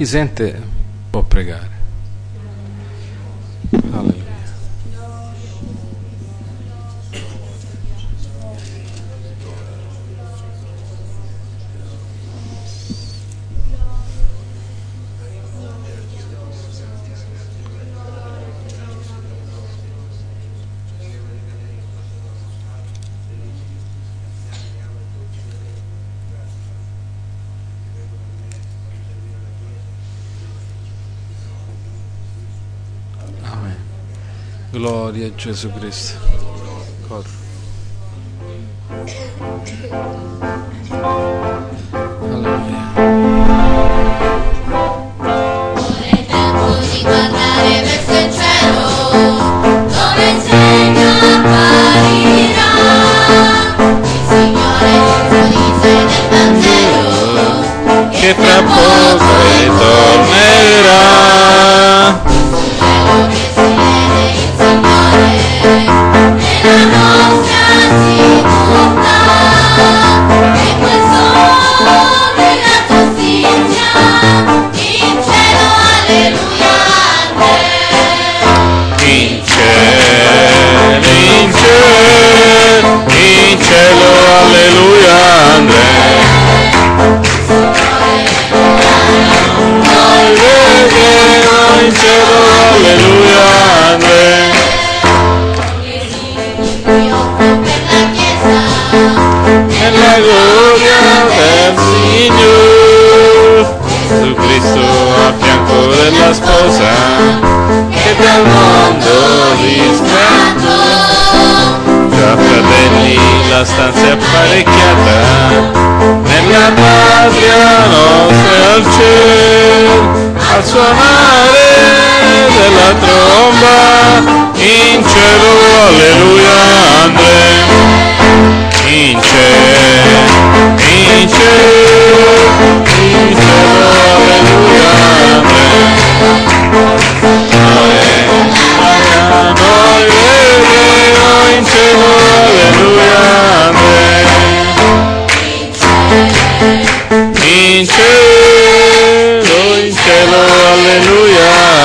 Chi sente può pregare. Alleluia. Gloria a Gesù Cristo. Corro. Alleluia. Ora è tempo di guardare verso il cielo, dove il segno apparirà. Il Signore Gesù dice nel Vangelo che tra poco ritornerà. Nella nostra città, e quel sole la giustizia, in cielo alleluia In cielo alleluia noi vedremo in cielo alleluia nella gloria del Signore Gesù Cristo a fianco della sposa che dal mondo riscatto. Già fratelli, la stanza è apparecchiata nella patria nostra al cielo, al suonare della tromba in cielo alleluia in cielo alleluia noi vedremo in cielo alleluia in cielo alleluia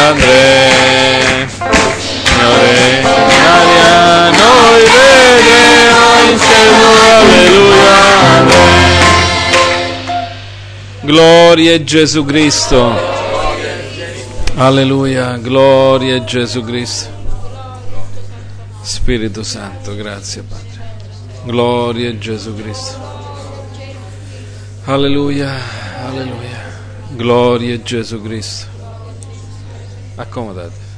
Signore in aria noi vedremo in cielo alleluia Gloria a Gesù Cristo. Alleluia, gloria a Gesù Cristo. Spirito Santo, grazie Padre. Gloria a Gesù Cristo. Alleluia, alleluia. Gloria a Gesù Cristo. Accomodate.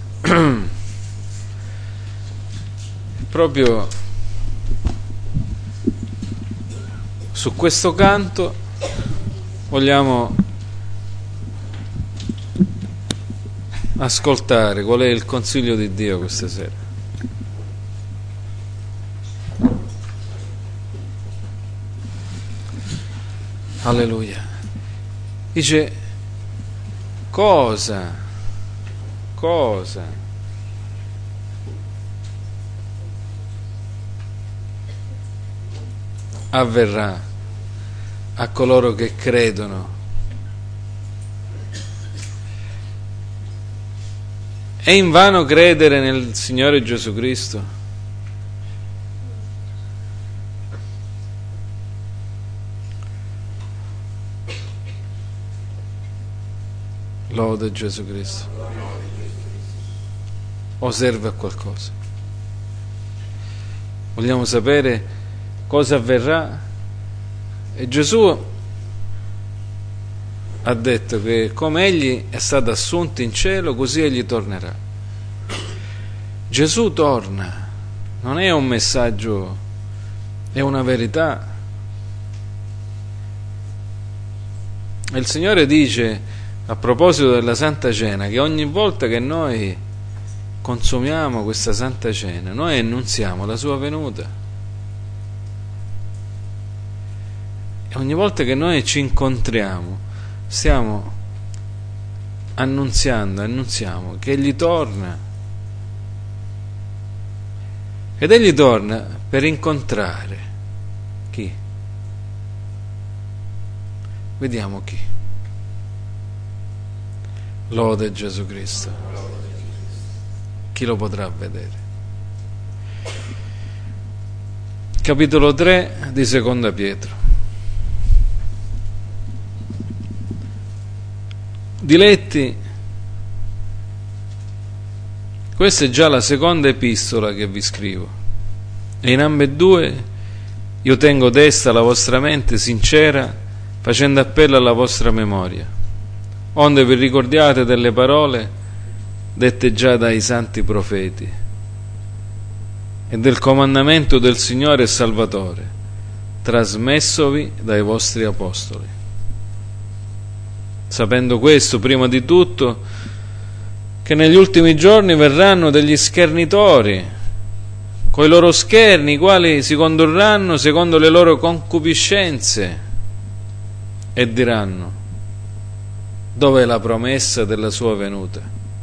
Proprio su questo canto vogliamo ascoltare qual è il consiglio di Dio questa sera. Alleluia. Dice cosa avverrà a coloro che credono. È invano credere nel Signore Gesù Cristo? Lode Gesù Cristo. O serve a qualcosa? Vogliamo sapere cosa avverrà? E Gesù ha detto che come egli è stato assunto in cielo, così egli tornerà. Gesù torna, non è un messaggio, è una verità. E il Signore dice a proposito della Santa Cena che ogni volta che noi consumiamo questa Santa Cena, noi annunziamo la sua venuta. E ogni volta che noi ci incontriamo stiamo annunziamo che egli torna, ed egli torna per incontrare chi? Vediamo chi. Lode Gesù Cristo. Chi lo potrà vedere? Capitolo 3 di Seconda Pietro. Diletti, questa è già la seconda epistola che vi scrivo, e in ambedue io tengo desta la vostra mente sincera, facendo appello alla vostra memoria, onde vi ricordiate delle parole dette già dai santi profeti e del comandamento del Signore e Salvatore, trasmessovi dai vostri apostoli. Sapendo questo, prima di tutto, che negli ultimi giorni verranno degli schernitori, coi loro scherni, i quali si condurranno secondo le loro concupiscenze, e diranno: dov'è la promessa della sua venuta?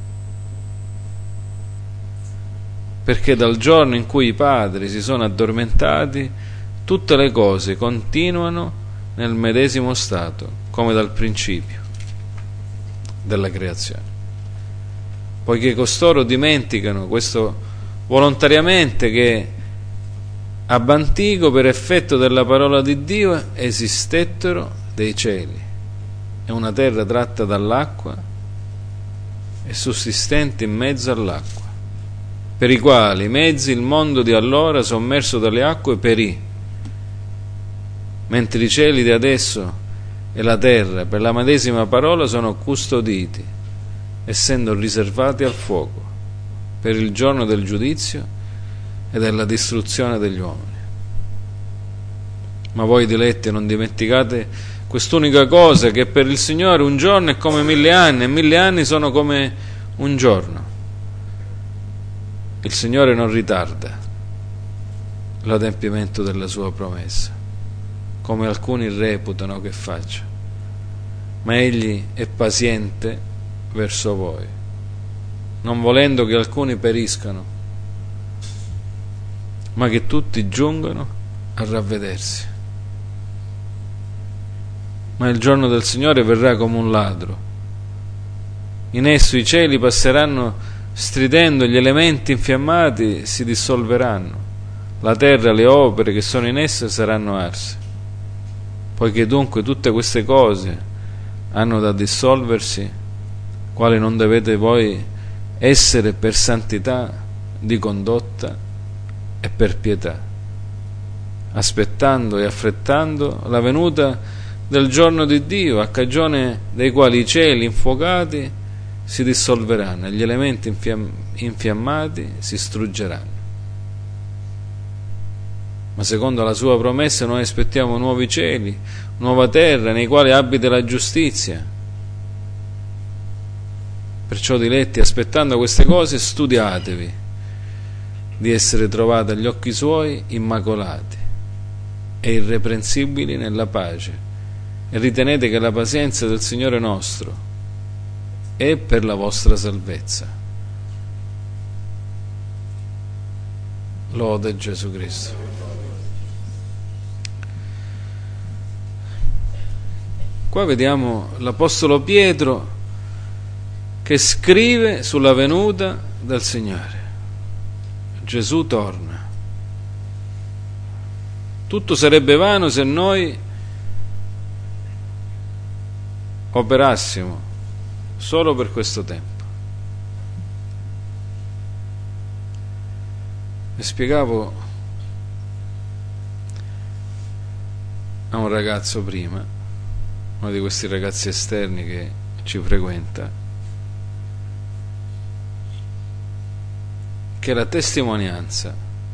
Perché dal giorno in cui i padri si sono addormentati, tutte le cose continuano nel medesimo stato, come dal principio della creazione. Poiché costoro dimenticano questo volontariamente, che ab antico, per effetto della parola di Dio, esistettero dei cieli e una terra tratta dall'acqua e sussistente in mezzo all'acqua, per i quali mezzi il mondo di allora, sommerso dalle acque, perì, mentre i cieli di adesso e la terra per la medesima parola sono custoditi, essendo riservati al fuoco per il giorno del giudizio e della distruzione degli uomini. Ma voi, diletti, non dimenticate quest'unica cosa, che per il Signore un giorno è come 1000 anni e 1000 anni sono come un giorno. Il Signore non ritarda l'adempimento della sua promessa, come alcuni reputano che faccia, ma Egli è paziente verso voi, non volendo che alcuni periscano, ma che tutti giungano a ravvedersi. Ma il giorno del Signore verrà come un ladro. In esso i cieli passeranno stridendo, gli elementi infiammati si dissolveranno, la terra e le opere che sono in essa saranno arse. Poiché dunque tutte queste cose hanno da dissolversi, quali non dovete voi essere per santità di condotta e per pietà, aspettando e affrettando la venuta del giorno di Dio, a cagione dei quali i cieli infuocati si dissolveranno e gli elementi infiammati si struggeranno. Ma secondo la sua promessa noi aspettiamo nuovi cieli, nuova terra, nei quali abita la giustizia. Perciò, diletti, aspettando queste cose, studiatevi di essere trovati agli occhi suoi immacolati e irreprensibili nella pace, e ritenete che la pazienza del Signore nostro è per la vostra salvezza. Lode Gesù Cristo. Qua vediamo l'Apostolo Pietro che scrive sulla venuta del Signore. Gesù torna. Tutto sarebbe vano se noi operassimo solo per questo tempo. Mi spiegavo a un ragazzo prima, uno di questi ragazzi esterni che ci frequenta, che la testimonianza,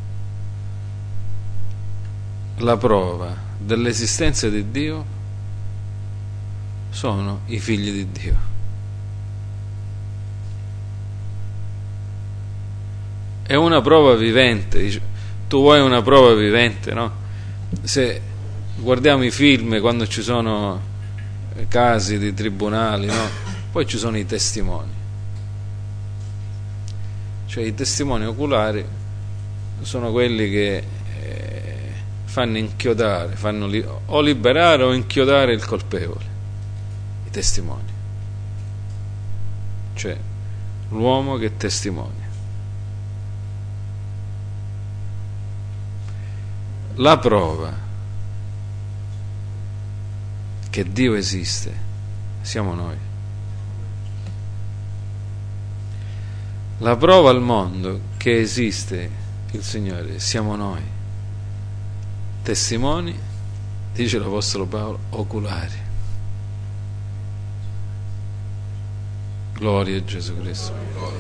la prova dell'esistenza di Dio sono i figli di Dio. È una prova vivente. Tu vuoi una prova vivente, no? Se guardiamo i film, quando ci sono casi di tribunali, no? Poi ci sono i testimoni, cioè i testimoni oculari sono quelli che fanno inchiodare, fanno o liberare o inchiodare il colpevole. Testimoni. cioè l'uomo che testimonia. La prova che Dio esiste siamo noi. La prova al mondo che esiste il Signore siamo noi, testimoni, dice l'Apostolo Paolo, oculari. Gloria a Gesù Cristo.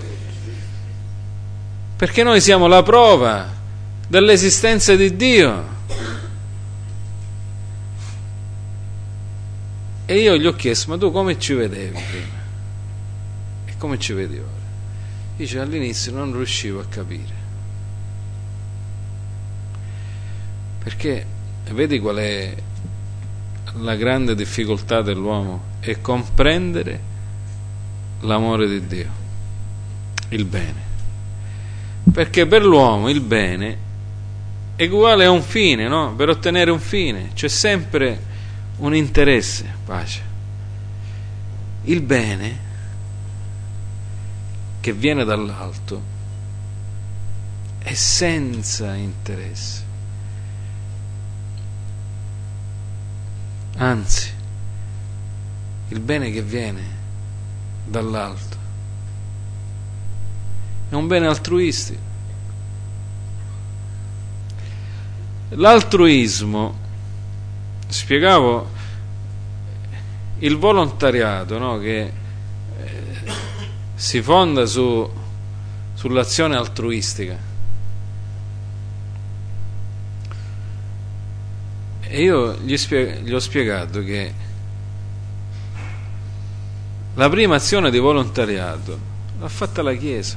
Perché noi siamo la prova dell'esistenza di Dio. E io gli ho chiesto: ma tu come ci vedevi prima? E come ci vedi ora? Dice: all'inizio non riuscivo a capire. Perché vedi qual è la grande difficoltà dell'uomo? È comprendere l'amore di Dio, il bene. Perché per l'uomo il bene è uguale a un fine, no? Per ottenere un fine c'è sempre un interesse, pace. Il bene che viene dall'alto è senza interesse. Anzi, il bene che viene dall'alto è un bene altruistico. L'altruismo, spiegavo, il volontariato, no? Che si fonda sull'azione altruistica. E io gli ho spiegato che la prima azione di volontariato l'ha fatta la Chiesa.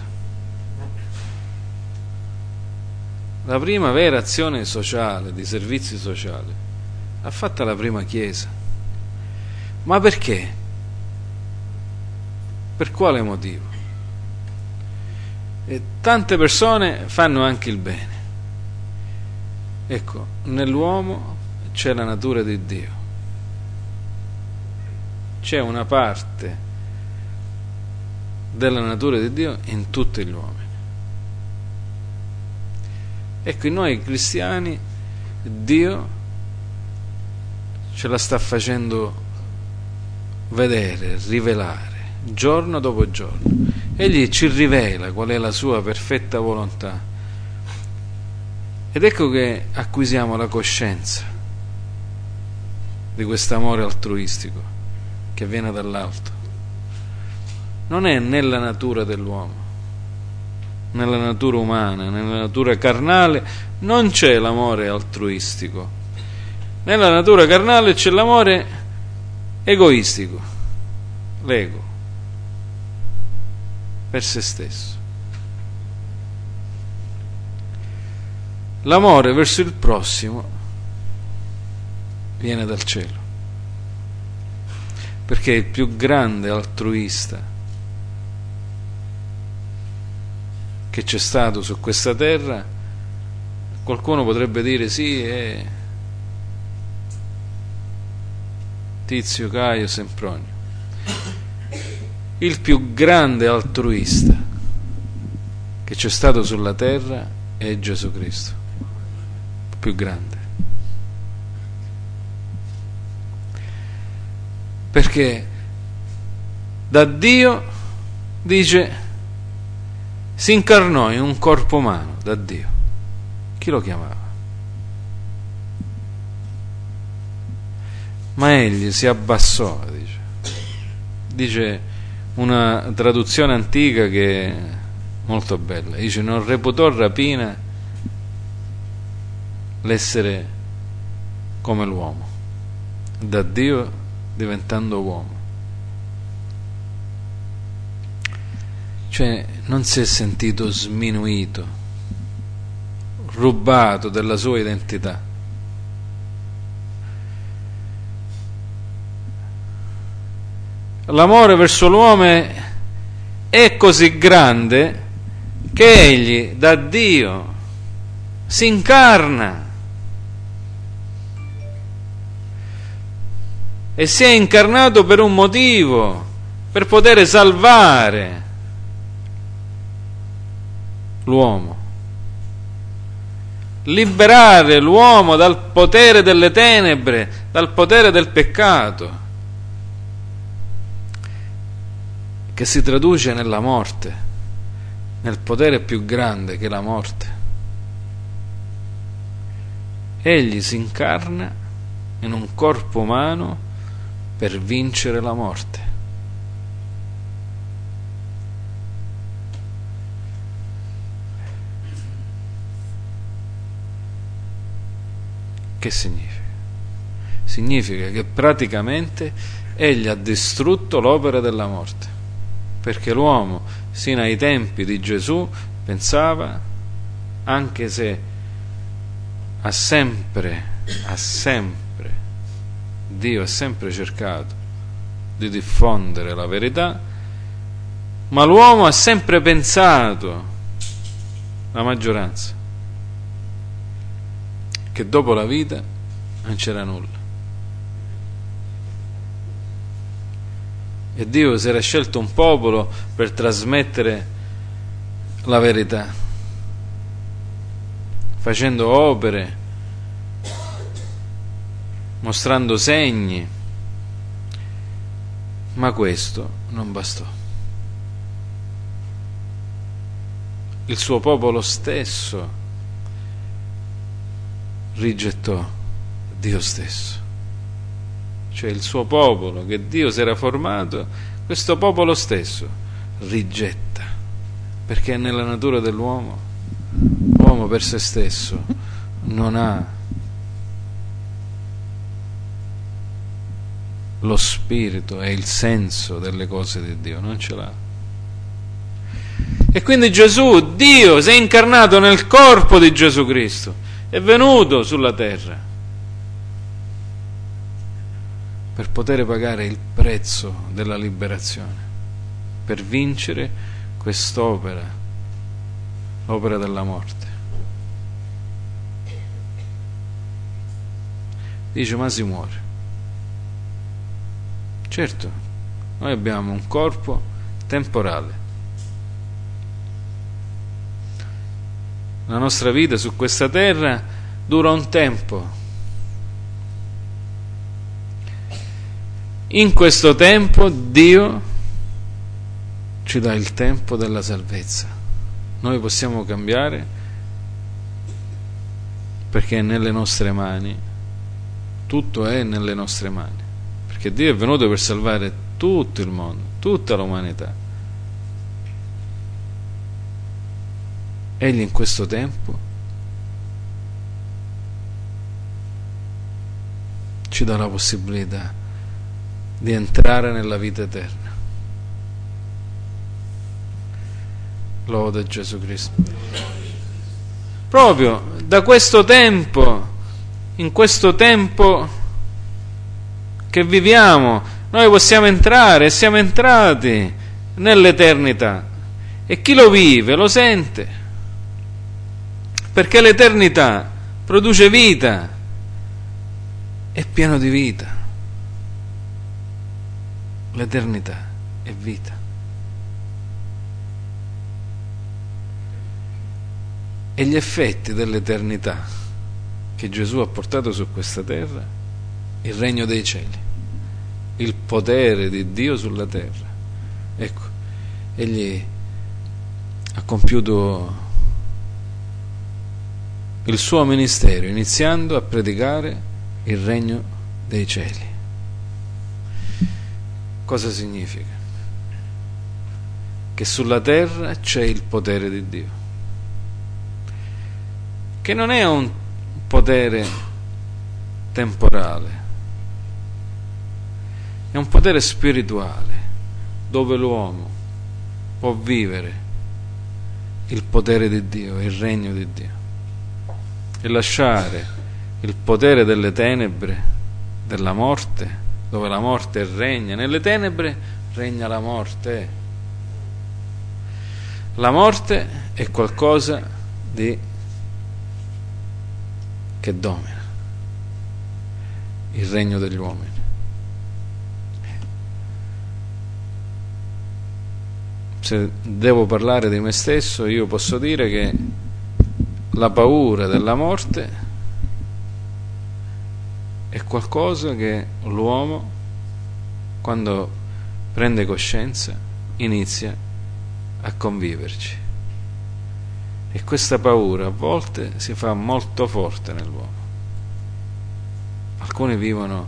La prima vera azione sociale, di servizi sociali, l'ha fatta la prima Chiesa. Ma perché? Per quale motivo? E tante persone fanno anche il bene. Ecco, nell'uomo c'è la natura di Dio. C'è una parte della natura di Dio in tutti gli uomini. Ecco, in noi cristiani Dio ce la sta facendo vedere, rivelare, giorno dopo giorno. Egli ci rivela qual è la sua perfetta volontà. Ed ecco che acquisiamo la coscienza di quest'amore altruistico che viene dall'alto. Non è nella natura dell'uomo, nella natura umana, nella natura carnale non c'è l'amore altruistico. Nella natura carnale c'è l'amore egoistico, l'ego, per se stesso. L'amore verso il prossimo viene dal cielo, perché il più grande altruista che c'è stato su questa terra, qualcuno potrebbe dire sì, è Tizio, Caio, Sempronio. Il più grande altruista che c'è stato sulla terra è Gesù Cristo, il più grande. Perché da Dio, dice, si incarnò in un corpo umano, da Dio. Chi lo chiamava? Ma egli si abbassò, dice una traduzione antica che è molto bella, dice: non reputò rapina l'essere come l'uomo, da Dio diventando uomo. Cioè non si è sentito sminuito, rubato della sua identità. L'amore verso l'uomo è così grande che egli da Dio si incarna e si è incarnato per un motivo, per poter salvare l'uomo, liberare l'uomo dal potere delle tenebre, dal potere del peccato, che si traduce nella morte, nel potere più grande che è la morte. Egli si incarna in un corpo umano per vincere la morte. Che significa? Significa che praticamente egli ha distrutto l'opera della morte, perché l'uomo sino ai tempi di Gesù pensava, anche se ha sempre Dio ha sempre cercato di diffondere la verità, ma l'uomo ha sempre pensato, la maggioranza, che dopo la vita non c'era nulla. E Dio si era scelto un popolo per trasmettere la verità, facendo opere, mostrando segni, ma questo non bastò. Il suo popolo stesso rigettò Dio stesso, cioè il suo popolo che Dio si era formato, questo popolo stesso rigetta, perché è nella natura dell'uomo. L'uomo per se stesso non ha lo spirito e il senso delle cose di Dio, non ce l'ha. E quindi Gesù, Dio, si è incarnato nel corpo di Gesù Cristo, è venuto sulla terra per poter pagare il prezzo della liberazione, per vincere quest'opera, l'opera della morte. Dice, ma si muore. Certo, noi abbiamo un corpo temporale. La nostra vita su questa terra dura un tempo. In questo tempo Dio ci dà il tempo della salvezza. Noi possiamo cambiare perché è nelle nostre mani, tutto è nelle nostre mani, perché Dio è venuto per salvare tutto il mondo, tutta l'umanità. Egli in questo tempo ci dà la possibilità di entrare nella vita eterna. Lode Gesù Cristo. Proprio da questo tempo, in questo tempo che viviamo, noi possiamo entrare, e siamo entrati nell'eternità. E chi lo vive lo sente, perché l'eternità produce vita, è pieno di vita. L'eternità è vita. E gli effetti dell'eternità che Gesù ha portato su questa terra, il regno dei cieli, il potere di Dio sulla terra. Ecco, egli ha compiuto il suo ministero iniziando a predicare il regno dei cieli. Cosa significa? Che sulla terra c'è il potere di Dio, che non è un potere temporale, è un potere spirituale, dove l'uomo può vivere il potere di Dio, il regno di Dio, e lasciare il potere delle tenebre, della morte, dove la morte regna. Nelle tenebre regna la morte. La morte è qualcosa che domina il regno degli uomini. se devo parlare di me stesso, io posso dire che la paura della morte è qualcosa che l'uomo, quando prende coscienza, inizia a conviverci, e questa paura a volte si fa molto forte nell'uomo. Alcuni vivono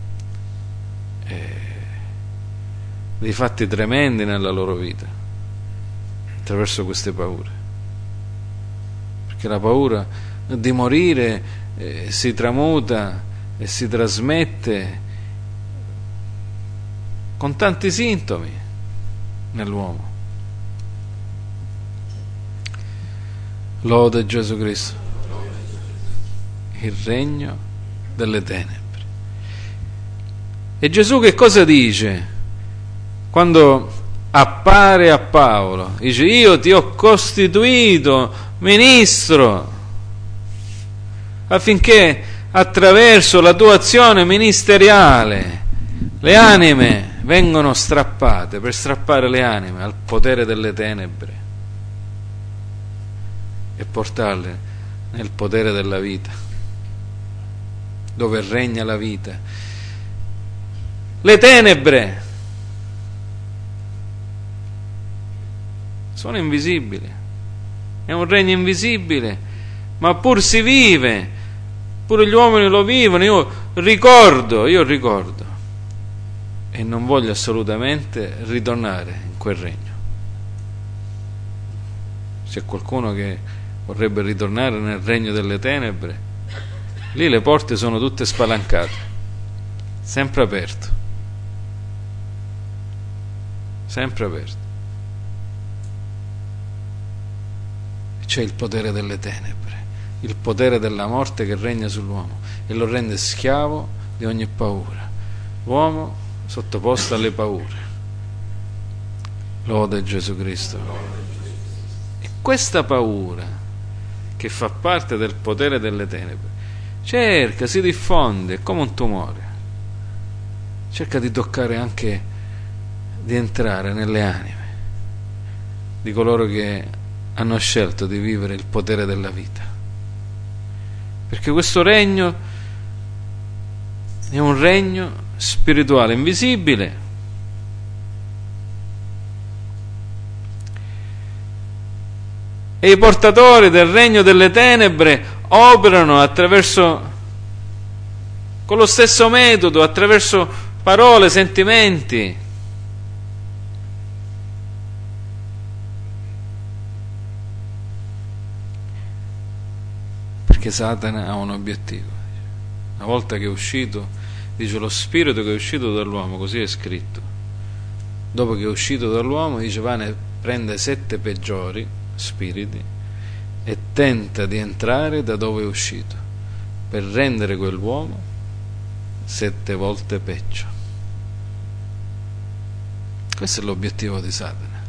dei fatti tremendi nella loro vita attraverso queste paure, perché la paura di morire si tramuta e si trasmette con tanti sintomi nell'uomo. Lode Gesù Cristo. Il regno delle tenebre. E Gesù che cosa dice quando appare a Paolo? Dice: io ti ho costituito ministro affinché attraverso la tua azione ministeriale le anime vengono strappate, per strappare le anime al potere delle tenebre e portarle nel potere della vita, dove regna la vita. Le tenebre sono invisibili, è un regno invisibile, ma pur si vive, pure gli uomini lo vivono. Io ricordo e non voglio assolutamente ritornare in quel regno. C'è qualcuno che vorrebbe ritornare nel regno delle tenebre, lì le porte sono tutte spalancate, sempre aperto, sempre aperto. C'è il potere delle tenebre, il potere della morte che regna sull'uomo e lo rende schiavo di ogni paura, l'uomo sottoposto alle paure. Lode Gesù Cristo. E questa paura, che fa parte del potere delle tenebre, si diffonde, è come un tumore, cerca di toccare anche, di entrare nelle anime di coloro che hanno scelto di vivere il potere della vita, perché questo regno è un regno spirituale invisibile, e i portatori del regno delle tenebre operano con lo stesso metodo, attraverso parole, sentimenti. Perché Satana ha un obiettivo. Una volta che è uscito, dice, lo spirito che è uscito dall'uomo, così è scritto. Dopo che è uscito dall'uomo, dice, va ne prende 7 peggiori spiriti e tenta di entrare da dove è uscito, per rendere quell'uomo 7 volte peggio. Questo è l'obiettivo di Satana,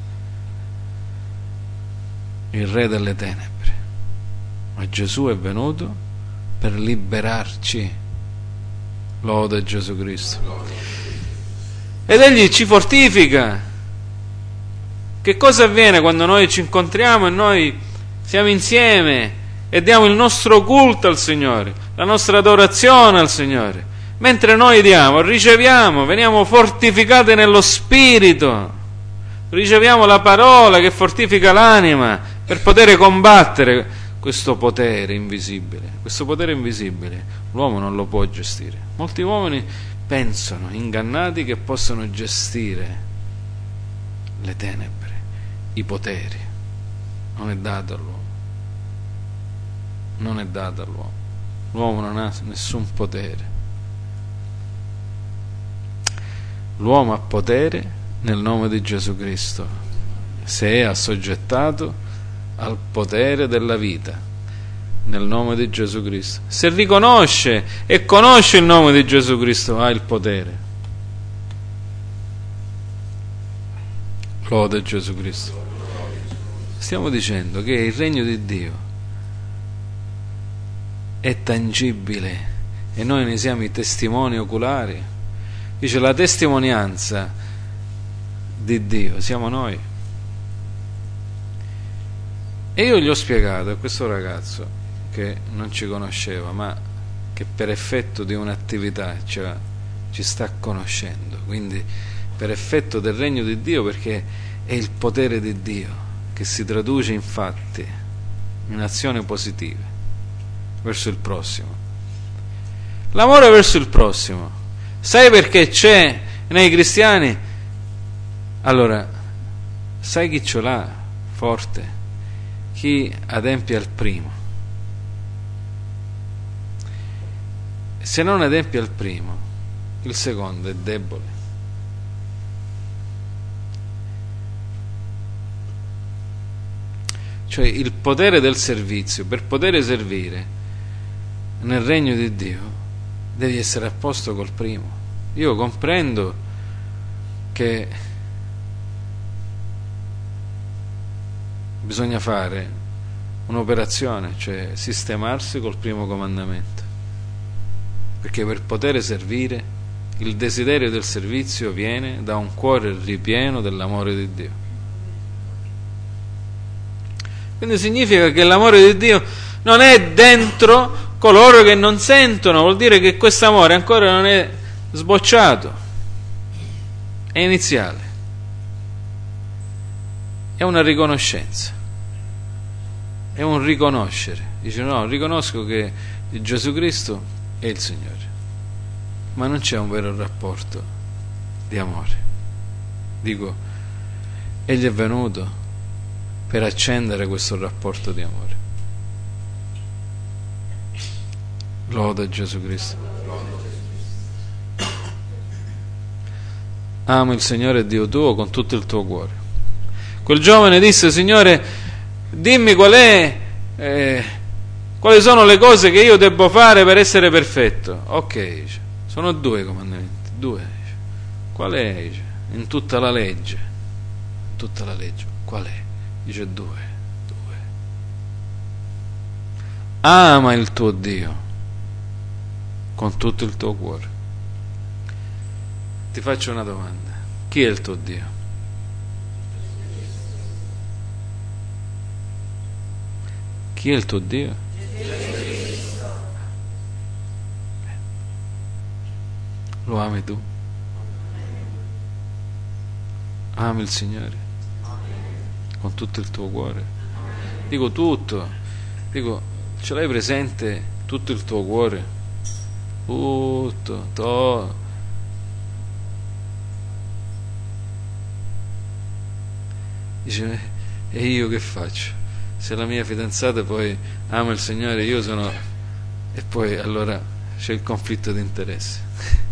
il re delle tenebre. Ma Gesù è venuto per liberarci. Lode Gesù Cristo. Ed egli ci fortifica. Che cosa avviene quando noi ci incontriamo e noi siamo insieme e diamo il nostro culto al Signore, la nostra adorazione al Signore? Mentre noi diamo, riceviamo, veniamo fortificati nello spirito, riceviamo la parola che fortifica l'anima per poter combattere questo potere invisibile. Questo potere invisibile l'uomo non lo può gestire. Molti uomini pensano, ingannati, che possono gestire le tenebre, i poteri. Non è dato all'uomo, non è dato all'uomo. L'uomo non ha nessun potere. L'uomo ha potere nel nome di Gesù Cristo, se è assoggettato al potere della vita nel nome di Gesù Cristo. Se riconosce e conosce il nome di Gesù Cristo, ha il potere. Lode Gesù Cristo. Stiamo dicendo che il regno di Dio è tangibile e noi ne siamo i testimoni oculari. Dice, la testimonianza di Dio siamo noi. E io gli ho spiegato a questo ragazzo, che non ci conosceva, ma che per effetto di un'attività ci sta conoscendo, quindi per effetto del regno di Dio, perché è il potere di Dio che si traduce in fatti, in azioni positive verso il prossimo. L'amore verso il prossimo, sai perché c'è nei cristiani? Allora, sai chi ce l'ha forte? Chi adempie al primo. Se non adempie al primo, il secondo è debole. Cioè il potere del servizio, per poter servire nel regno di Dio devi essere a posto col primo. Io comprendo che bisogna fare un'operazione, cioè sistemarsi col primo comandamento, perché per poter servire il desiderio del servizio viene da un cuore ripieno dell'amore di Dio. Quindi significa che l'amore di Dio non è dentro coloro che non sentono, vuol dire che questo amore ancora non è sbocciato, è iniziale, è una riconoscenza, è un riconoscere. Dice: no, riconosco che Gesù Cristo è il Signore, ma non c'è un vero rapporto di amore. Dico, Egli è venuto per accendere questo rapporto di amore. Loda Gesù Cristo. Amo il Signore Dio tuo con tutto il tuo cuore. Quel giovane disse: Signore, dimmi quali sono le cose che io debbo fare per essere perfetto. Ok, sono 2 comandamenti, 2. Qual è? In tutta la legge. In tutta la legge. Qual è? Dice 2. Ama il tuo Dio con tutto il tuo cuore. Ti faccio una domanda: chi è il tuo Dio? Chi è il tuo Dio? Lo ami tu? Ami il Signore con tutto il tuo cuore? Dico tutto, dico, ce l'hai presente tutto il tuo cuore? Tutto. Dice: e io che faccio? Se la mia fidanzata poi ama il Signore, io sono... E poi allora c'è il conflitto di interesse.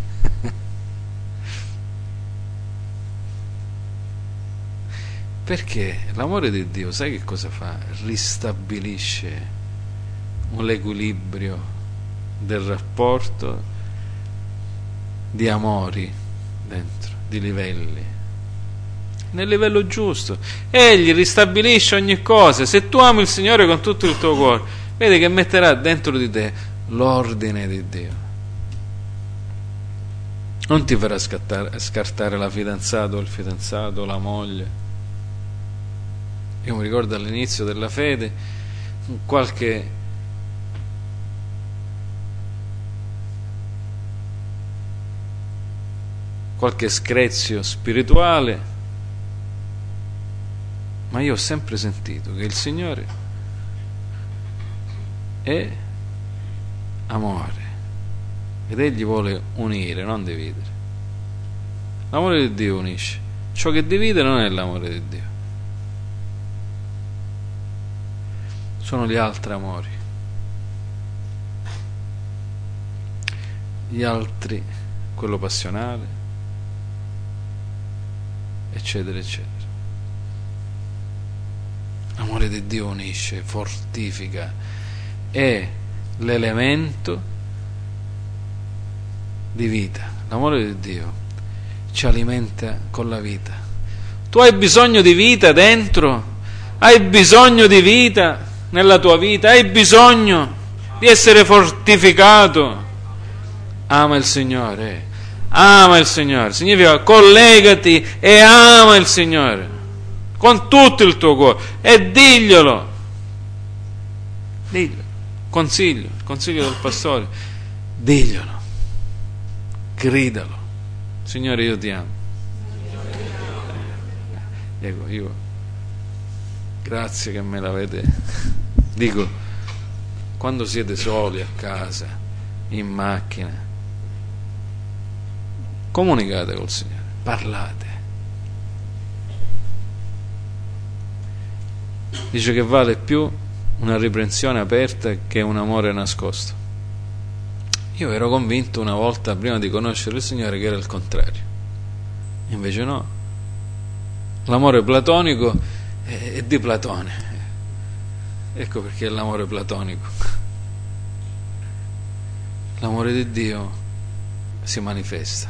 Perché l'amore di Dio, sai che cosa fa? Ristabilisce l'equilibrio del rapporto di amori dentro, di livelli, nel livello giusto. Egli ristabilisce ogni cosa. Se tu ami il Signore con tutto il tuo cuore, vedi che metterà dentro di te l'ordine di Dio. Non ti farà scartare la fidanzata o il fidanzato o la moglie. Io mi ricordo all'inizio della fede qualche screzio spirituale, ma io ho sempre sentito che il Signore è amore ed Egli vuole unire, non dividere. L'amore di Dio unisce. Ciò che divide non è l'amore di Dio, sono gli altri amori, gli altri, quello passionale, eccetera eccetera. L'amore di Dio unisce, fortifica, è l'elemento di vita. L'amore di Dio ci alimenta con la vita. Tu hai bisogno di vita dentro, hai bisogno di vita nella tua vita, hai bisogno di essere fortificato. Ama il Signore, ama il Signore, significa collegati e ama il Signore con tutto il tuo cuore e diglielo. Diglielo. Consiglio del pastore. Diglielo. Gridalo. Signore, io ti amo. Io grazie che me l'avete. Dico, quando siete soli a casa, in macchina, comunicate col Signore, parlate. Dice che vale più una riprensione aperta che un amore nascosto. Io ero convinto una volta, prima di conoscere il Signore, che era il contrario. Invece no. L'amore platonico è di Platone. Ecco perché è l'amore platonico. L'amore di Dio si manifesta.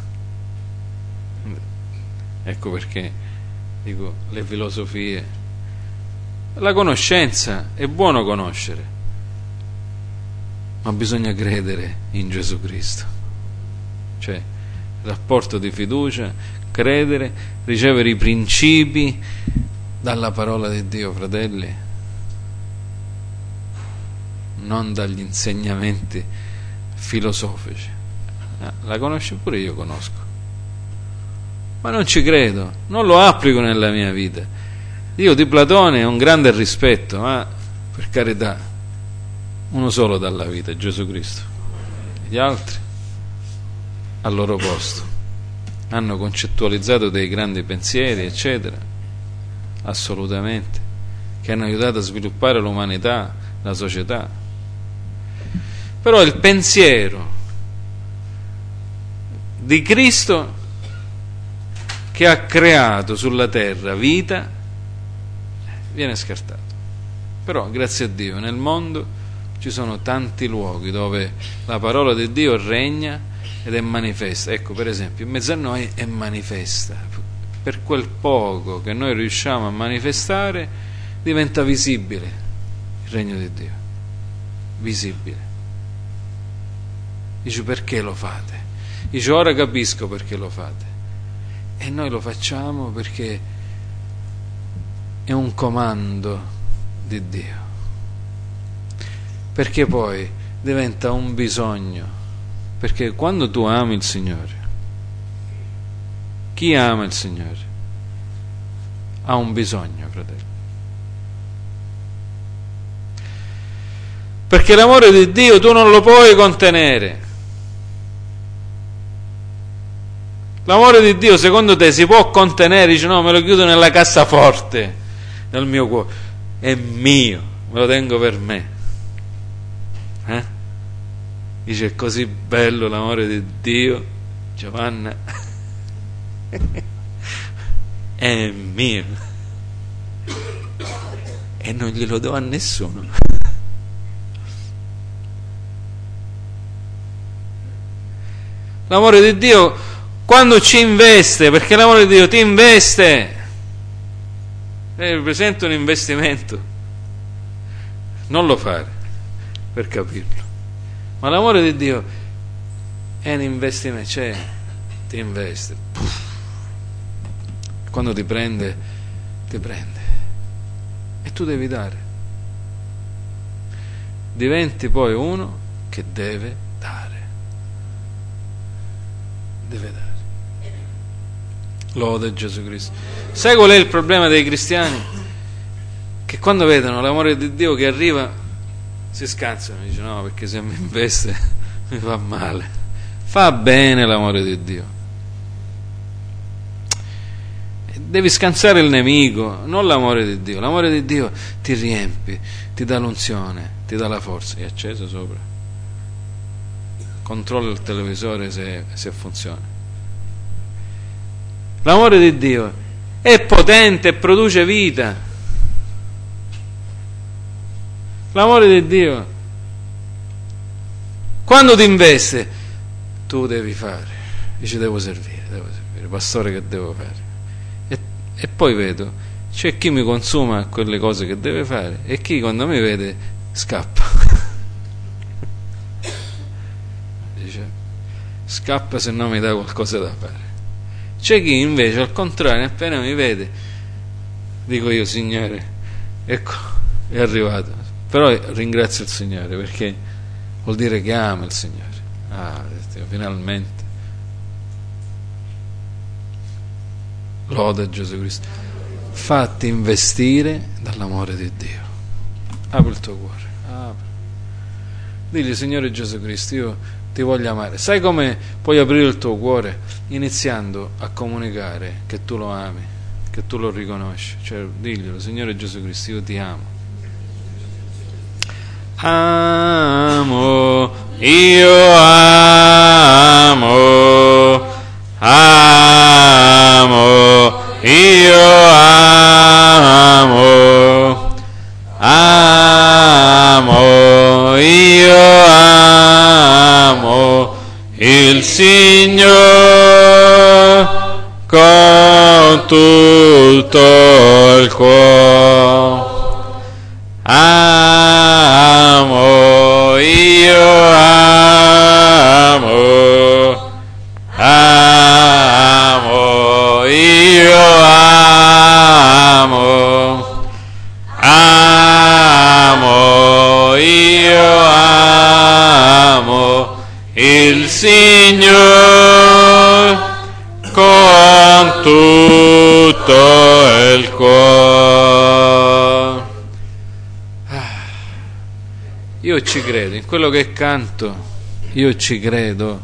Ecco perché dico, le filosofie, la conoscenza, è buono conoscere, ma bisogna credere in Gesù Cristo. Cioè, rapporto di fiducia, credere, ricevere i principi dalla parola di Dio, fratelli, non dagli insegnamenti filosofici. La conosci pure io, conosco, ma non ci credo, non lo applico nella mia vita. Io di Platone ho un grande rispetto, ma per carità, uno solo dà la vita, Gesù Cristo. Gli altri al loro posto hanno concettualizzato dei grandi pensieri, eccetera, assolutamente, che hanno aiutato a sviluppare l'umanità, la società. Però il pensiero di Cristo, che ha creato sulla terra vita, viene scartato. Però grazie a Dio nel mondo ci sono tanti luoghi dove la parola di Dio regna ed è manifesta. Ecco, per esempio, in mezzo a noi è manifesta. Per quel poco che noi riusciamo a manifestare, diventa visibile il regno di Dio. Visibile. Dice, perché lo fate? Dice, ora capisco perché lo fate. E noi lo facciamo perché è un comando di Dio, perché poi diventa un bisogno, perché quando tu ami il Signore, chi ama il Signore ha un bisogno, fratello, perché l'amore di Dio tu non lo puoi contenere. L'amore di Dio secondo te si può contenere? Dice, no, me lo chiudo nella cassaforte, nel mio cuore, è mio, me lo tengo per me. Dice, è così bello l'amore di Dio, Giovanna, è mio e non glielo do a nessuno. L'amore di Dio quando ci investe, perché l'amore di Dio ti investe, presenta un investimento, non lo fare per capirlo, ma l'amore di Dio è un investimento, cioè ti investe. Quando ti prende e tu devi dare, diventi poi uno che deve dare. Lode Gesù Cristo. Sai qual è il problema dei cristiani? Che quando vedono l'amore di Dio che arriva si scansano, dicono no, perché se mi investe mi fa male. Fa bene l'amore di Dio, devi scansare il nemico, non l'amore di Dio. L'amore di Dio ti riempie, ti dà l'unzione, ti dà la forza. È acceso sopra? Controlla il televisore se funziona. L'amore di Dio è potente e produce vita. L'amore di Dio, quando ti investe, tu devi fare. Dice, devo servire, pastore, che devo fare? E poi vedo, c'è chi mi consuma quelle cose che deve fare e chi quando mi vede scappa. Dice, scappa se non mi dà qualcosa da fare. C'è chi invece al contrario, appena mi vede, dico io, Signore, ecco, è arrivato, Però ringrazio il Signore, perché vuol dire che ama il Signore. Finalmente. Loda Gesù Cristo. Fatti investire dall'amore di Dio. Apri il tuo cuore, apri. Digli: Signore Gesù Cristo, io ti voglio amare. Sai come puoi aprire il tuo cuore? Iniziando a comunicare che tu lo ami, che tu lo riconosci. Cioè, diglielo: Signore Gesù Cristo, io ti amo. Amo, io amo, amo, io amo, amo, io amo il Signore con tutto il cuore. Amo, io amo, amo, io amo, amo, io amo il Signore con tutto il cuore. Io ci credo, in quello che canto, io ci credo.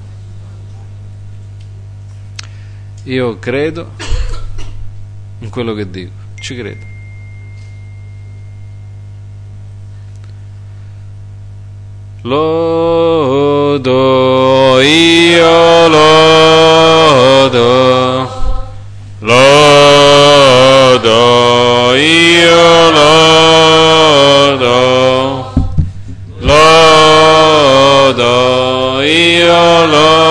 Io credo in quello che dico, ci credo. Lodo, io lodo, lodo, io lodo, lodo, io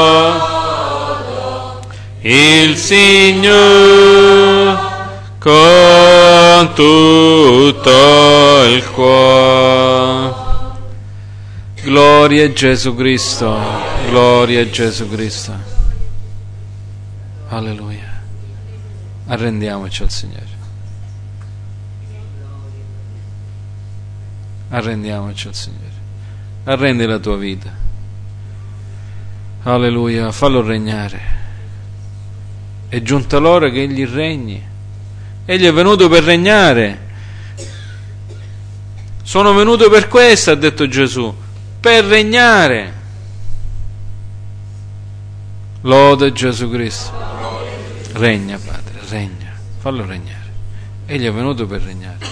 lodo il Signore con tutto il cuore. Gloria a Gesù Cristo, gloria a Gesù Cristo. Alleluia. Arrendiamoci al Signore. Arrendiamoci al Signore. Arrendi la tua vita. Alleluia, fallo regnare. È giunta l'ora che Egli regni. Egli è venuto per regnare. Sono venuto per questo, ha detto Gesù, per regnare. Loda Gesù Cristo. Regna, Padre, regna. Fallo regnare. Egli è venuto per regnare.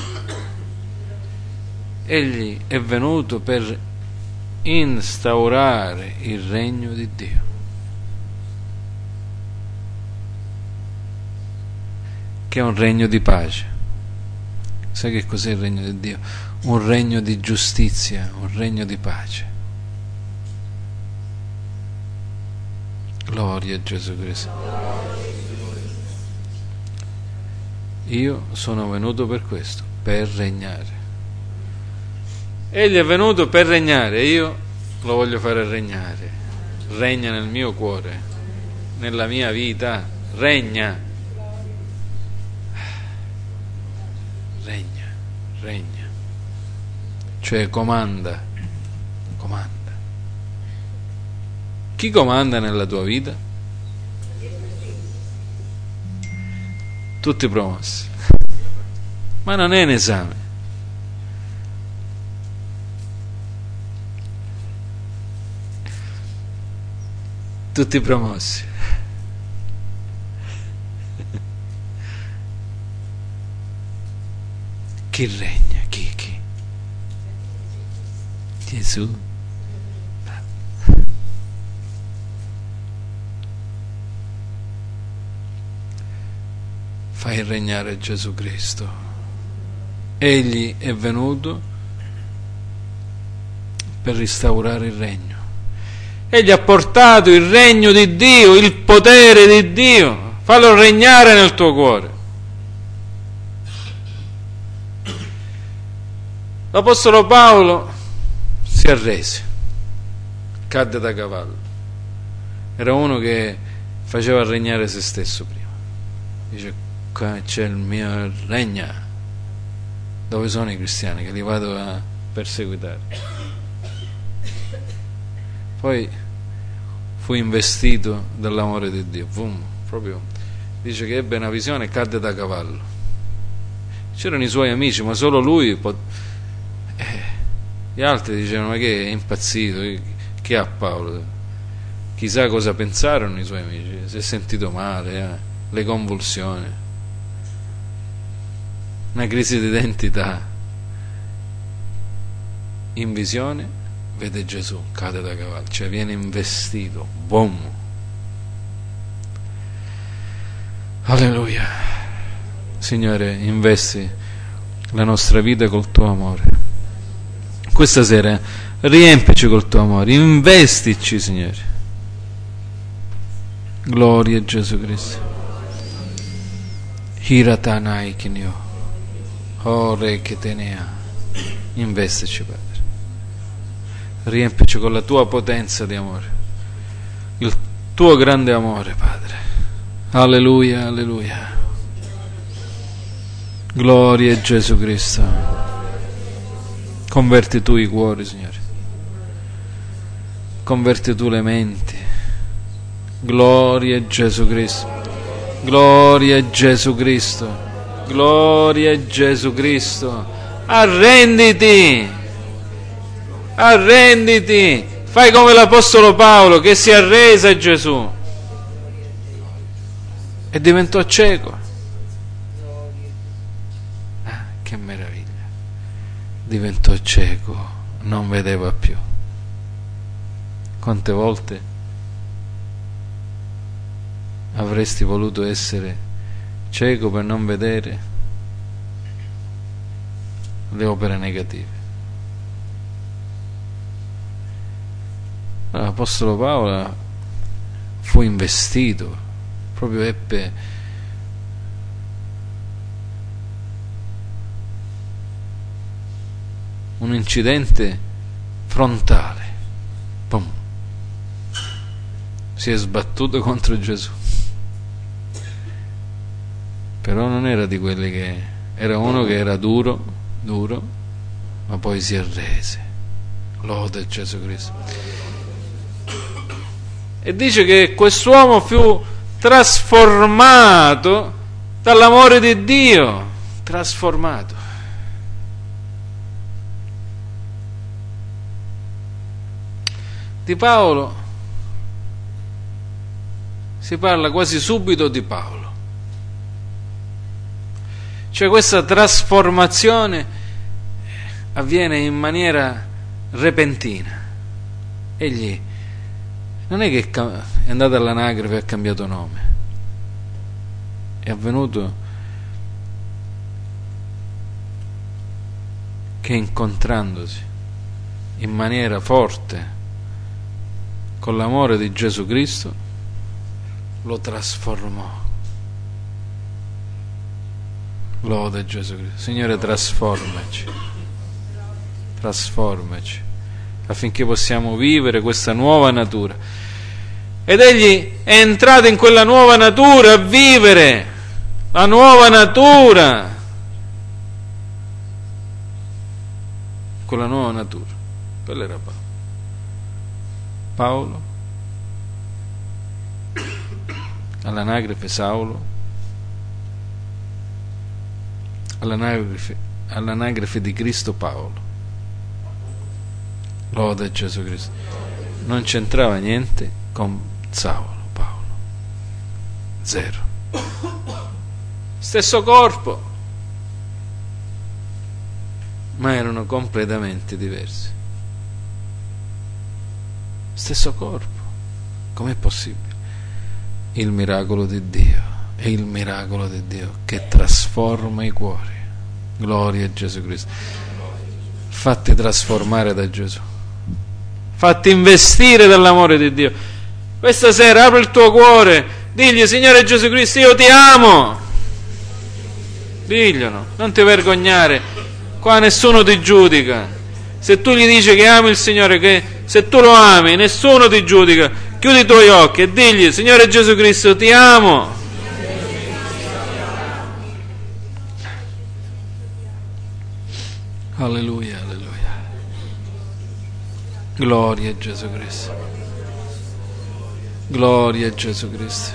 Egli è venuto per instaurare il regno di Dio. Che è un regno di pace. Sai che cos'è il regno di Dio? Un regno di giustizia, un regno di pace. Gloria a Gesù Cristo. Io sono venuto per questo, per regnare. Egli è venuto per regnare, io lo voglio fare regnare. Regna nel mio cuore, nella mia vita, regna. Regna, cioè comanda. Chi comanda nella tua vita? Tutti promossi, ma non è un esame. Tutti promossi. Chi regna? Chi? Gesù. Fai regnare Gesù Cristo. Egli è venuto per restaurare il regno. Egli ha portato il regno di Dio, il potere di Dio. Fallo regnare nel tuo cuore. L'Apostolo Paolo si arrese, cadde da cavallo. Era uno che faceva regnare se stesso prima. Dice: qua c'è il mio regno. Dove sono i cristiani che li vado a perseguitare. Poi fu investito dall'amore di Dio, proprio dice che ebbe una visione e cadde da cavallo. C'erano i suoi amici, ma solo lui gli altri dicevano: ma che è impazzito, che ha Paolo? Chissà cosa pensarono i suoi amici, si è sentito male, le convulsioni, una crisi di identità. In visione vede Gesù, cade da cavallo, cioè viene investito, boom. Alleluia. Signore, investi la nostra vita col tuo amore. Questa sera riempici col tuo amore, investici, Signore. Gloria a Gesù Cristo. Hiratanai kinyo. Ore che tenea. Investici, Padre. Riempici con la tua potenza di amore, il tuo grande amore, Padre. Alleluia, alleluia. Gloria a Gesù Cristo. Converti tu i cuori, Signore. Converti tu le menti. Gloria a Gesù Cristo. Gloria a Gesù Cristo. Gloria a Gesù Cristo. Arrenditi. Arrenditi, fai come l'Apostolo Paolo che si arrese a Gesù e diventò cieco. Che meraviglia! Diventò cieco, non vedeva più. Quante volte avresti voluto essere cieco per non vedere le opere negative? L'Apostolo Paolo fu investito, proprio ebbe un incidente frontale, boom. Si è sbattuto contro Gesù, però non era di quelli che era uno che era duro, ma poi si arrese. Lode Gesù Cristo. E dice che quest'uomo fu trasformato dall'amore di Dio, trasformato. Di Paolo si parla quasi subito di Paolo, cioè questa trasformazione avviene in maniera repentina. Egli non è che è andato all'anagrafe e ha cambiato nome, è avvenuto che incontrandosi in maniera forte con l'amore di Gesù Cristo lo trasformò. Lode Gesù Cristo. Signore, trasformaci affinché possiamo vivere questa nuova natura. Ed egli è entrato in quella nuova natura a vivere la nuova natura. Quella nuova natura. Quello era Paolo. All'anagrafe Saulo. All'anagrafe di Cristo Paolo. Lode Gesù Cristo. Non c'entrava niente con Saulo, Paolo. Zero. Stesso corpo, ma erano completamente diversi. Stesso corpo. Com'è possibile? Il miracolo di Dio. È il miracolo di Dio che trasforma i cuori. Gloria a Gesù Cristo. Fatti trasformare da Gesù. Fatti investire dall'amore di Dio. Questa sera apri il tuo cuore, digli: Signore Gesù Cristo, io ti amo. Diglielo, non ti vergognare. Qua nessuno ti giudica. Se tu gli dici che ami il Signore, che se tu lo ami, nessuno ti giudica. Chiudi i tuoi occhi e digli: Signore Gesù Cristo, ti amo. Alleluia, alleluia. Gloria a Gesù Cristo. Gloria a Gesù Cristo.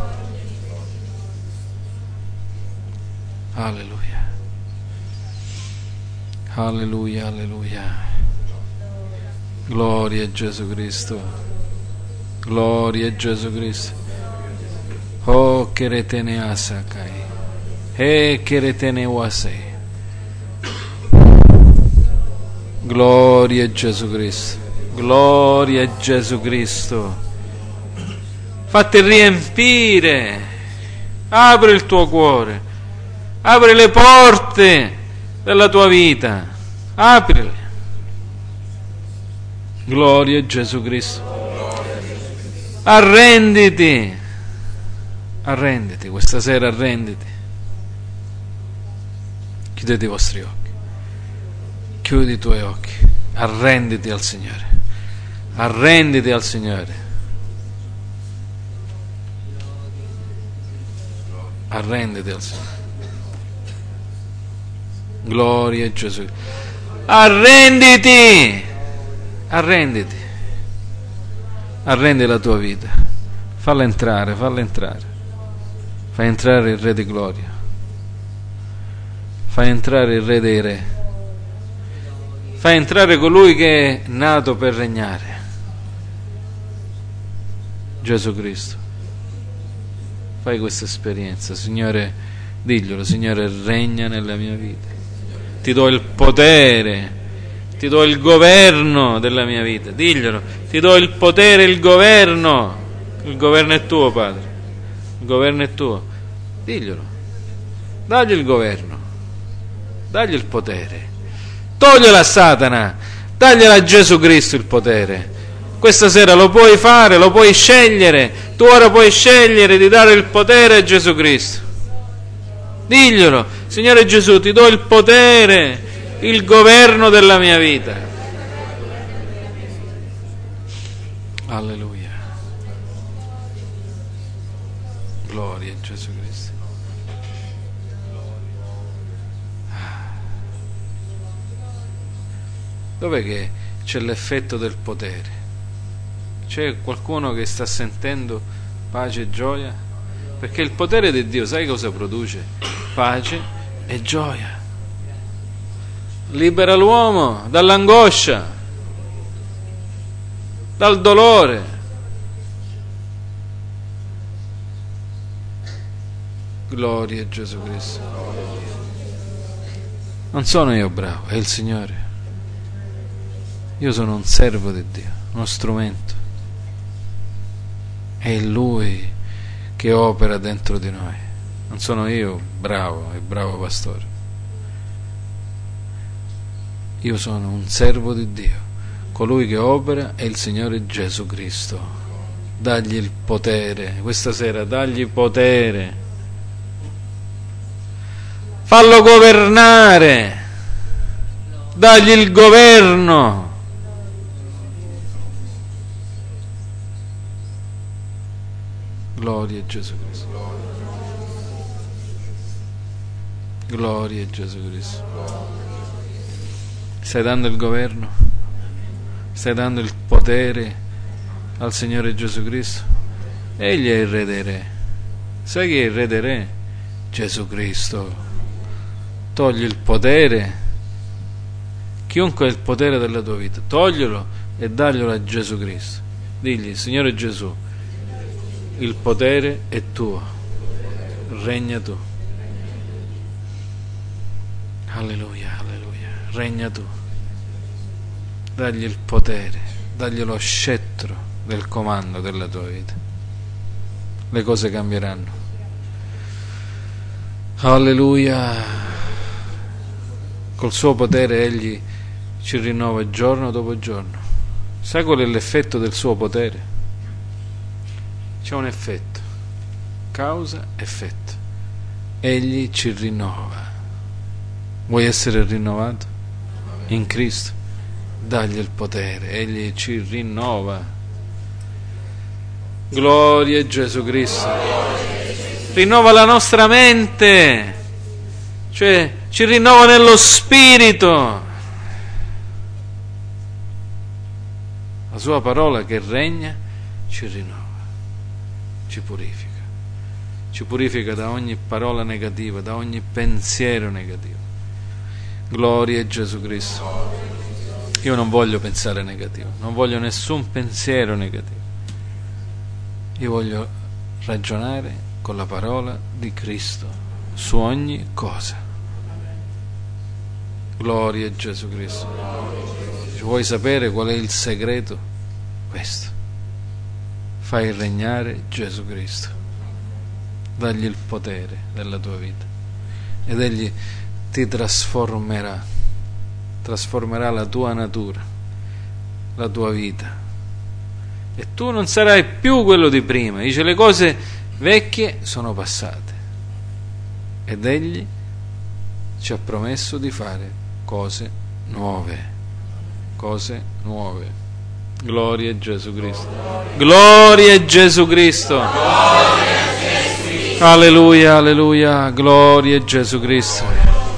Alleluia. Alleluia, alleluia. Gloria a Gesù Cristo. Gloria a Gesù Cristo. Oh, che retene asakai. Che retene wasei. Gloria a Gesù Cristo. Gloria a Gesù Cristo. Fatti riempire. Apri il tuo cuore. Apri le porte della tua vita. Aprile. Gloria a Gesù Cristo. Arrenditi. Arrenditi questa sera, arrenditi. Chiudete i vostri occhi. Chiudi i tuoi occhi. Arrenditi al Signore. Arrenditi al Signore. Arrenditi al Signore. Gloria a Gesù. Arrenditi. Arrenditi. Arrendi la tua vita. Falla entrare, falla entrare. Fai entrare il Re di gloria. Fai entrare il Re dei Re. Fai entrare colui che è nato per regnare. Gesù Cristo. Fai questa esperienza, Signore, diglielo, Signore, regna nella mia vita. Ti do il potere, ti do il governo della mia vita. Diglielo, ti do il potere, il governo. Il governo è tuo, Padre. Il governo è tuo. Diglielo. Dagli il governo. Dagli il potere. Toglielo a Satana. Daglielo a Gesù Cristo il potere. Questa sera lo puoi fare, lo puoi scegliere. Tu ora puoi scegliere di dare il potere a Gesù Cristo. Diglielo, Signore Gesù, ti do il potere, il governo della mia vita. Alleluia. Gloria a Gesù Cristo. Dov'è che c'è l'effetto del potere? C'è qualcuno che sta sentendo pace e gioia? Perché il potere di Dio, sai cosa produce? Pace e gioia. Libera l'uomo dall'angoscia, dal dolore. Gloria a Gesù Cristo. Non sono io bravo, è il Signore. Io sono un servo di Dio, uno strumento. È Lui che opera dentro di noi. Non sono io bravo, il bravo pastore. Io sono un servo di Dio. Colui che opera è il Signore Gesù Cristo. Dagli il potere. Questa sera dagli potere. Fallo governare. Dagli il governo. Gloria a Gesù Cristo. Gloria a Gesù Cristo. Stai dando il governo? Stai dando il potere al Signore Gesù Cristo? Egli è il Re dei Re. Sai chi è il Re dei Re? Gesù Cristo. Togli il potere. Chiunque ha il potere della tua vita, toglielo e daglielo a Gesù Cristo. Digli, Signore Gesù, il potere è tuo, regna tu. Alleluia, alleluia, regna tu. Dagli il potere, dagli lo scettro del comando della tua vita. Le cose cambieranno. Alleluia. Col suo potere egli ci rinnova giorno dopo giorno. Sai qual è l'effetto del suo potere? C'è un effetto, causa-effetto. Egli ci rinnova. Vuoi essere rinnovato? In Cristo? Dagli il potere, Egli ci rinnova. Gloria a Gesù Cristo. Rinnova la nostra mente, cioè ci rinnova nello spirito. La sua parola che regna ci rinnova, ci purifica da ogni parola negativa, da ogni pensiero negativo. Gloria a Gesù Cristo. Io non voglio pensare negativo, non voglio nessun pensiero negativo. Io voglio ragionare con la parola di Cristo su ogni cosa. Gloria a Gesù Cristo. Vuoi sapere qual è il segreto? Questo. Fai regnare Gesù Cristo. Dagli il potere della tua vita ed Egli ti trasformerà la tua natura, la tua vita, e tu non sarai più quello di prima. Dice: le cose vecchie sono passate, ed Egli ci ha promesso di fare cose nuove. Gloria a Gesù Cristo. Gloria a Gesù Cristo. Alleluia, alleluia. Gloria a Gesù Cristo.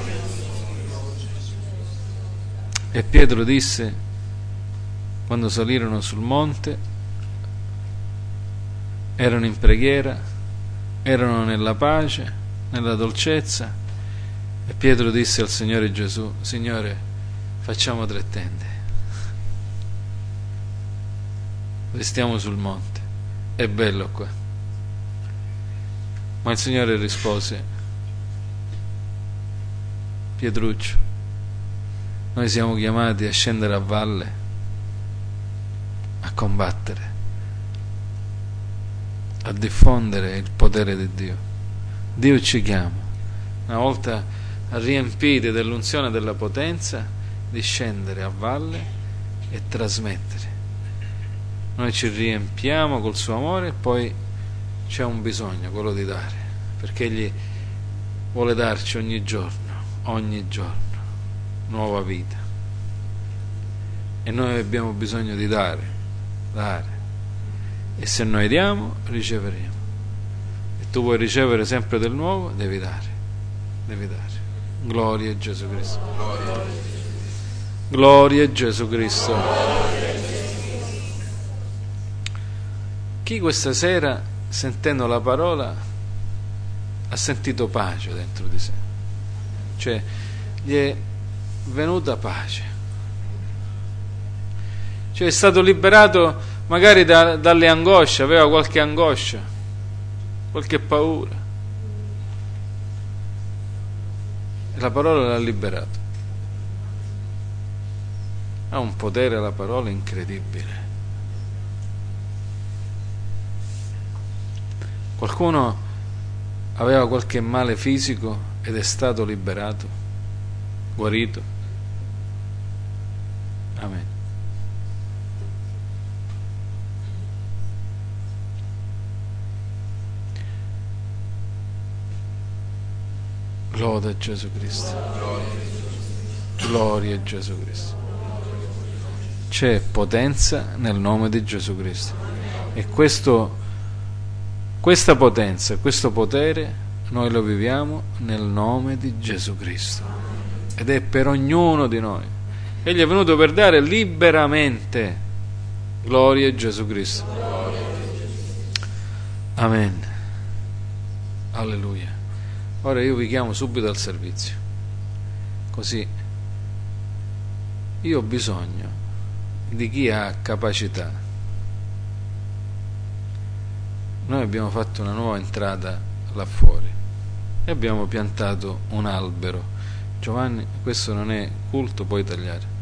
E Pietro disse, quando salirono sul monte, erano in preghiera, erano nella pace, nella dolcezza, e Pietro disse al Signore Gesù: Signore, facciamo 3 tende, restiamo sul monte, è bello qua. Ma il Signore rispose: Pietruccio, noi siamo chiamati a scendere a valle, a combattere, a diffondere il potere di Dio. Dio ci chiama, una volta riempiti dell'unzione e della potenza, di scendere a valle e trasmettere. Noi ci riempiamo col suo amore e poi c'è un bisogno, quello di dare, perché Egli vuole darci ogni giorno nuova vita, e noi abbiamo bisogno di dare, e se noi diamo riceveremo, e tu vuoi ricevere sempre del nuovo, devi dare. Gloria a Gesù Cristo. Gloria a Gesù Cristo. Chi questa sera, sentendo la parola, ha sentito pace dentro di sé, cioè gli è venuta pace, cioè è stato liberato magari dalle angosce, aveva qualche angoscia, qualche paura, e la parola l'ha liberato. Ha un potere la parola incredibile. Qualcuno aveva qualche male fisico ed è stato liberato, guarito. Amen. Gloria a Gesù Cristo. Gloria a Gesù Cristo. C'è potenza nel nome di Gesù Cristo, e questa potenza, questo potere noi lo viviamo nel nome di Gesù Cristo, ed è per ognuno di noi. Egli è venuto per dare liberamente. Gloria a Gesù Cristo. Amen. Alleluia. Ora io vi chiamo subito al servizio, così io ho bisogno di chi ha capacità. Noi abbiamo fatto una nuova entrata là fuori e abbiamo piantato un albero. Giovanni, questo non è culto, puoi tagliare.